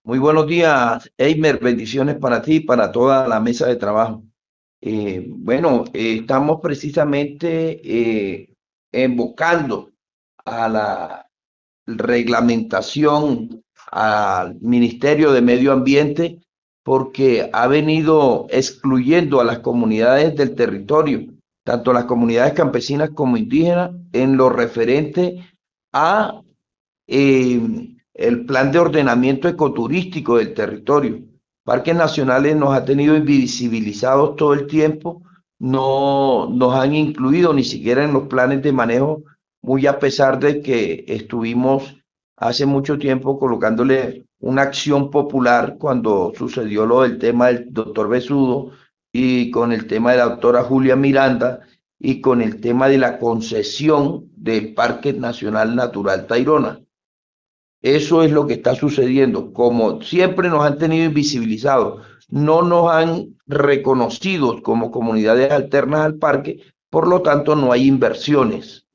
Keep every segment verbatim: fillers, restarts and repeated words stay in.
Muy buenos días, Eimer. Bendiciones para ti y para toda la mesa de trabajo. Eh, bueno, eh, estamos precisamente eh, invocando a la reglamentación al Ministerio de Medio Ambiente porque ha venido excluyendo a las comunidades del territorio, tanto las comunidades campesinas como indígenas, en lo referente a eh, el plan de ordenamiento ecoturístico del territorio. Parques nacionales nos ha tenido invisibilizados todo el tiempo, no nos han incluido ni siquiera en los planes de manejo, muy a pesar de que estuvimos hace mucho tiempo colocándole una acción popular cuando sucedió lo del tema del doctor Besudo y con el tema de la doctora Julia Miranda y con el tema de la concesión del Parque Nacional Natural Tayrona. Eso es lo que está sucediendo. Como siempre nos han tenido invisibilizados, no nos han reconocido como comunidades alternas al parque, por lo tanto no hay inversiones.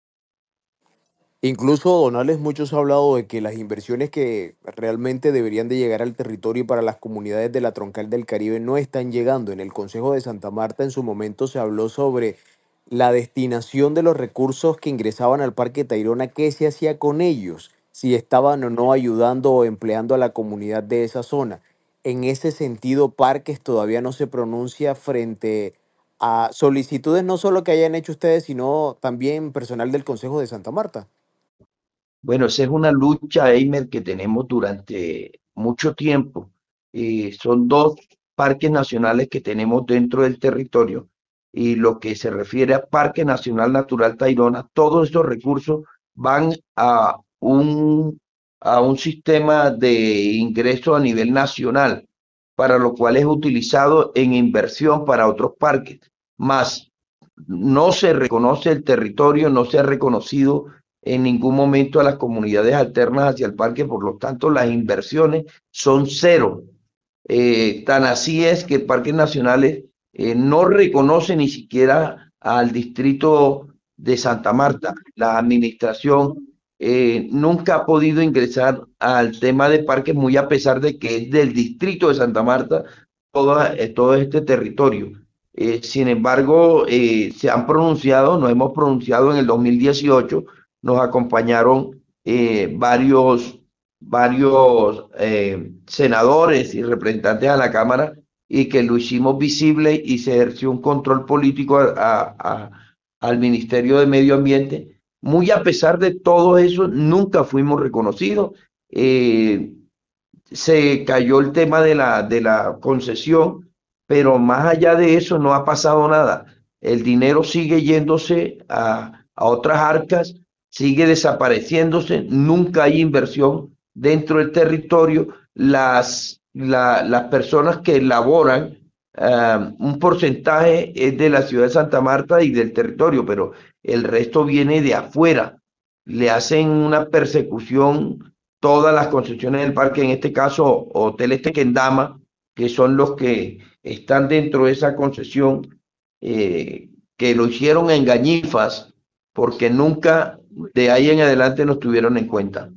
Incluso, Donales, muchos han hablado de que las inversiones que realmente deberían de llegar al territorio y para las comunidades de la Troncal del Caribe no están llegando. En el Consejo de Santa Marta en su momento se habló sobre la destinación de los recursos que ingresaban al Parque Tayrona, qué se hacía con ellos, si estaban o no ayudando o empleando a la comunidad de esa zona. En ese sentido, Parques todavía no se pronuncia frente a solicitudes no solo que hayan hecho ustedes, sino también personal del Consejo de Santa Marta. Bueno, esa es una lucha, Eimer, que tenemos durante mucho tiempo. Eh, son dos parques nacionales que tenemos dentro del territorio. Y lo que se refiere a Parque Nacional Natural Tayrona, todos estos recursos van a un, a un sistema de ingreso a nivel nacional, para lo cual es utilizado en inversión para otros parques. Más no se reconoce el territorio, no se ha reconocido en ningún momento a las comunidades alternas hacia el parque, por lo tanto las inversiones son cero. Eh, tan así es que Parques Nacionales eh, no reconoce ni siquiera al distrito de Santa Marta. La administración eh, nunca ha podido ingresar al tema de parques, muy a pesar de que es del distrito de Santa Marta todo, eh, todo este territorio. Eh, sin embargo, eh, se han pronunciado, nos hemos pronunciado en el dos mil dieciocho, nos acompañaron eh, varios, varios eh, senadores y representantes a la Cámara y que lo hicimos visible y se ejerció un control político a- a- a- al Ministerio de Medio Ambiente. Muy a pesar de todo eso, nunca fuimos reconocidos. Eh, Se cayó el tema de la, de la concesión, pero más allá de eso no ha pasado nada. El dinero sigue yéndose a, a otras arcas, sigue desapareciéndose, nunca hay inversión dentro del territorio. Las, la- las personas que laboran, ah, un porcentaje es de la ciudad de Santa Marta y del territorio, pero el resto viene de afuera. Le hacen una persecución todas las concesiones del parque, en este caso Hoteles Tequendama, que son los que están dentro de esa concesión, eh, que lo hicieron en Gañifas, porque nunca de ahí en adelante nos tuvieron en cuenta.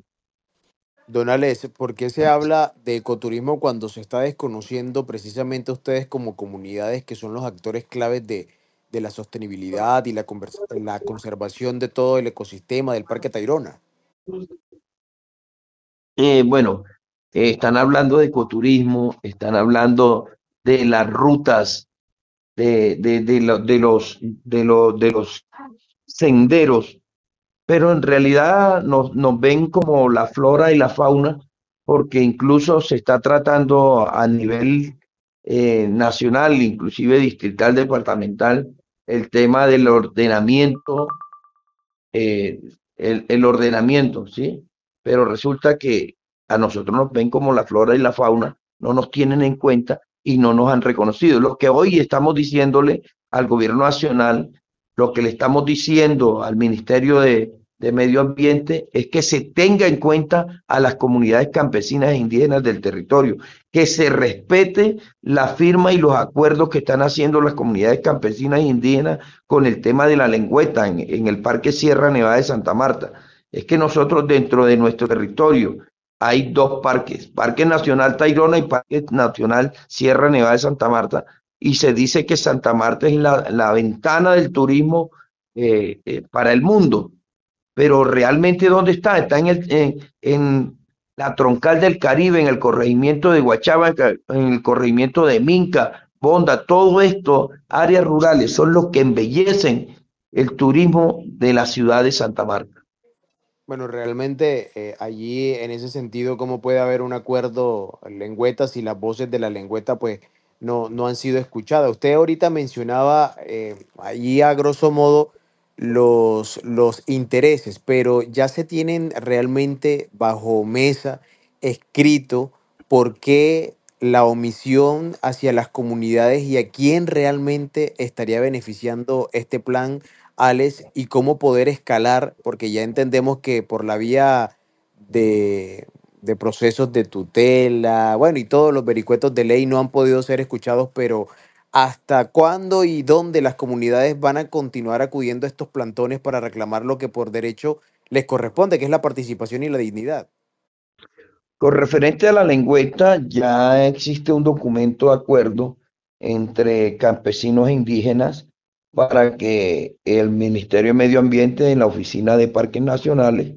Don Alex, ¿por qué se habla de ecoturismo cuando se está desconociendo precisamente a ustedes como comunidades que son los actores claves de, de la sostenibilidad y la, convers- la conservación de todo el ecosistema del Parque Tayrona? Eh, bueno, eh, están hablando de ecoturismo, están hablando de las rutas, de, de, de, lo- de los, de, los, de los senderos, pero en realidad nos, nos ven como la flora y la fauna, porque incluso se está tratando a nivel eh, nacional, inclusive distrital, departamental, el tema del ordenamiento, eh, el, el ordenamiento, ¿sí? Pero resulta que a nosotros nos ven como la flora y la fauna, no nos tienen en cuenta y no nos han reconocido. Lo que hoy estamos diciéndole al gobierno nacional, lo que le estamos diciendo al Ministerio de, de Medio Ambiente es que se tenga en cuenta a las comunidades campesinas e indígenas del territorio, que se respete la firma y los acuerdos que están haciendo las comunidades campesinas e indígenas con el tema de la lengüeta en, en el Parque Sierra Nevada de Santa Marta. Es que nosotros dentro de nuestro territorio hay dos parques, Parque Nacional Tayrona y Parque Nacional Sierra Nevada de Santa Marta, y se dice que Santa Marta es la, la ventana del turismo eh, eh, para el mundo, pero realmente ¿dónde está? Está en, el, en, en la troncal del Caribe, en el corregimiento de Guachaba, en el corregimiento de Minca, Bonda, todo esto, áreas rurales, son los que embellecen el turismo de la ciudad de Santa Marta. Bueno, realmente eh, allí en ese sentido, ¿cómo puede haber un acuerdo lengüeta si las voces de la lengüeta pues no, no han sido escuchadas? Usted ahorita mencionaba eh, allí a grosso modo los, los intereses, pero ya se tienen realmente bajo mesa escrito por qué la omisión hacia las comunidades y a quién realmente estaría beneficiando este plan, Alex, y cómo poder escalar, porque ya entendemos que por la vía de, de procesos de tutela, bueno, y todos los vericuetos de ley no han podido ser escuchados, pero ¿hasta cuándo y dónde las comunidades van a continuar acudiendo a estos plantones para reclamar lo que por derecho les corresponde, que es la participación y la dignidad? Con referente a la lengüeta, ya existe un documento de acuerdo entre campesinos e indígenas para que el Ministerio de Medio Ambiente en la Oficina de Parques Nacionales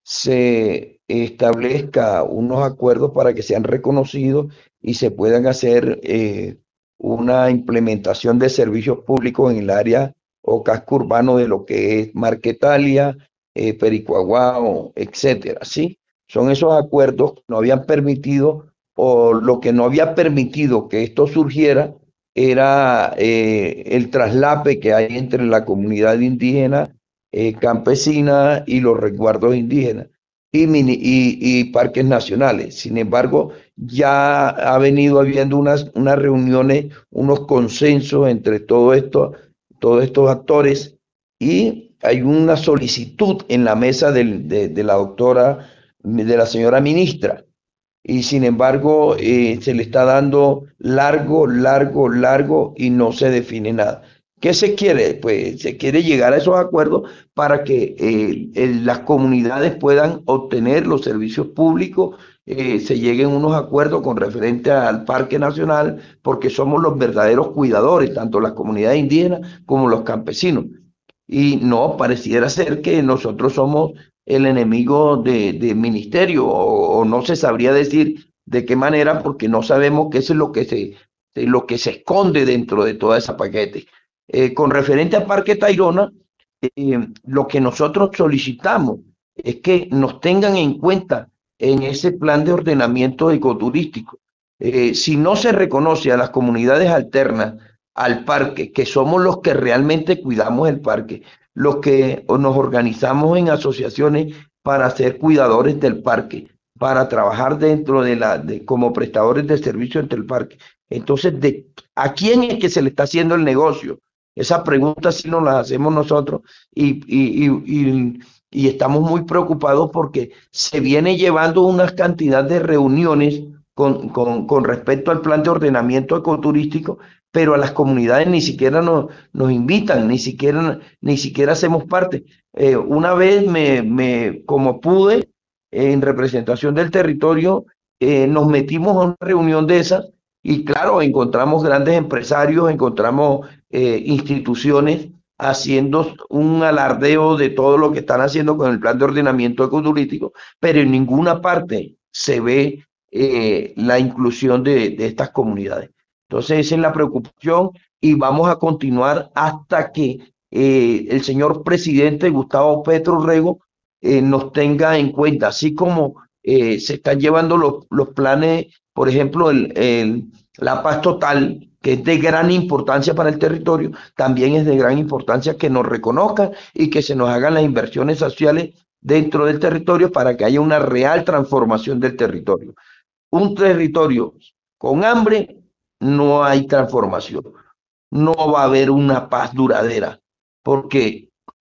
se establezca unos acuerdos para que sean reconocidos y se puedan hacer eh, una implementación de servicios públicos en el área o casco urbano de lo que es Marquetalia, eh, Pericuaguao, etcétera, ¿sí? Son esos acuerdos que no habían permitido, o lo que no había permitido que esto surgiera era eh, el traslape que hay entre la comunidad indígena, eh, campesina y los resguardos indígenas y, mini- y- y parques nacionales. Sin embargo, ya ha venido habiendo unas, unas reuniones, unos consensos entre todo esto, todos estos actores, y hay una solicitud en la mesa del- de de la doctora, de la señora ministra, y sin embargo eh, se le está dando largo, largo, largo y no se define nada. ¿Qué se quiere? Pues se quiere llegar a esos acuerdos para que eh, el- las comunidades puedan obtener los servicios públicos, eh, se lleguen unos acuerdos con referente al Parque Nacional, porque somos los verdaderos cuidadores, tanto las comunidades indígenas como los campesinos. Y no, pareciera ser que nosotros somos el enemigo de, de ministerio, o, o no se sabría decir de qué manera, porque no sabemos qué es lo que se, de lo que se esconde dentro de toda esa paquete. Eh, con referente a Parque Tayrona, eh, lo que nosotros solicitamos es que nos tengan en cuenta en ese plan de ordenamiento ecoturístico. Eh, si no se reconoce a las comunidades alternas al parque, que somos los que realmente cuidamos el parque, los que nos organizamos en asociaciones para ser cuidadores del parque, para trabajar dentro de la, de, como prestadores de servicio entre el parque. Entonces, de, ¿a quién es que se le está haciendo el negocio? Esa pregunta sí nos la hacemos nosotros, y, y, y, y, y estamos muy preocupados porque se viene llevando una cantidad de reuniones con, con, con respecto al plan de ordenamiento ecoturístico, pero a las comunidades ni siquiera nos, nos invitan, ni siquiera, ni siquiera hacemos parte. Eh, una vez me, me, como pude, en representación del territorio, eh, nos metimos a una reunión de esas, y claro, encontramos grandes empresarios, encontramos eh, instituciones haciendo un alardeo de todo lo que están haciendo con el plan de ordenamiento ecoturístico, pero en ninguna parte se ve eh, la inclusión de, de estas comunidades. Entonces, esa es la preocupación, y vamos a continuar hasta que eh, el señor presidente Gustavo Petro Rego eh, nos tenga en cuenta, así como eh, se están llevando los, los planes, por ejemplo, el, el, la paz total, que es de gran importancia para el territorio, también es de gran importancia que nos reconozcan y que se nos hagan las inversiones sociales dentro del territorio para que haya una real transformación del territorio. Un territorio con hambre, no hay transformación, no va a haber una paz duradera, porque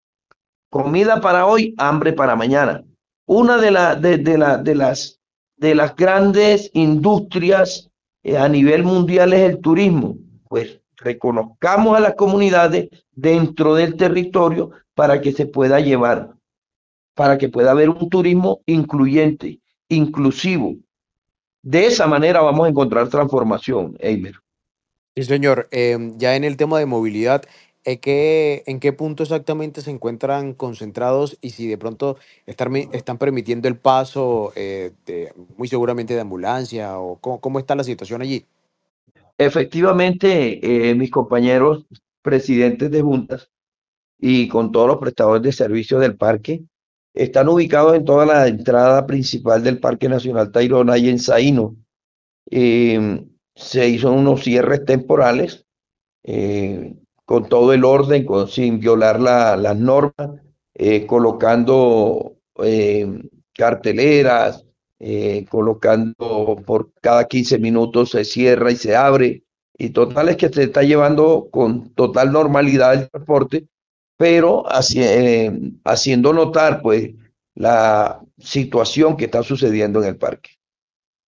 comida para hoy, hambre para mañana. Una de, la, de, de, la, de, las, de las grandes industrias eh, a nivel mundial es el turismo. Pues reconozcamos a las comunidades dentro del territorio para que se pueda llevar, para que pueda haber un turismo incluyente inclusivo. De esa manera vamos a encontrar transformación, Eimer. Sí, señor. Em, ya en el tema de movilidad, ¿en qué, en qué punto exactamente se encuentran concentrados y si de pronto están, mi- están permitiendo el paso eh, de- muy seguramente de ambulancia o cómo, cómo está la situación allí? Efectivamente, eh, mis compañeros presidentes de juntas y con todos los prestadores de servicios del parque están ubicados en toda la entrada principal del Parque Nacional Tayrona y en Saíno. Eh, se hizo unos cierres temporales eh, con todo el orden, con- sin violar la- las normas, eh, colocando eh, carteleras, eh, colocando por cada quince minutos se cierra y se abre. Y total es que se está llevando con total normalidad el transporte, pero haci- eh, haciendo notar pues la situación que está sucediendo en el parque.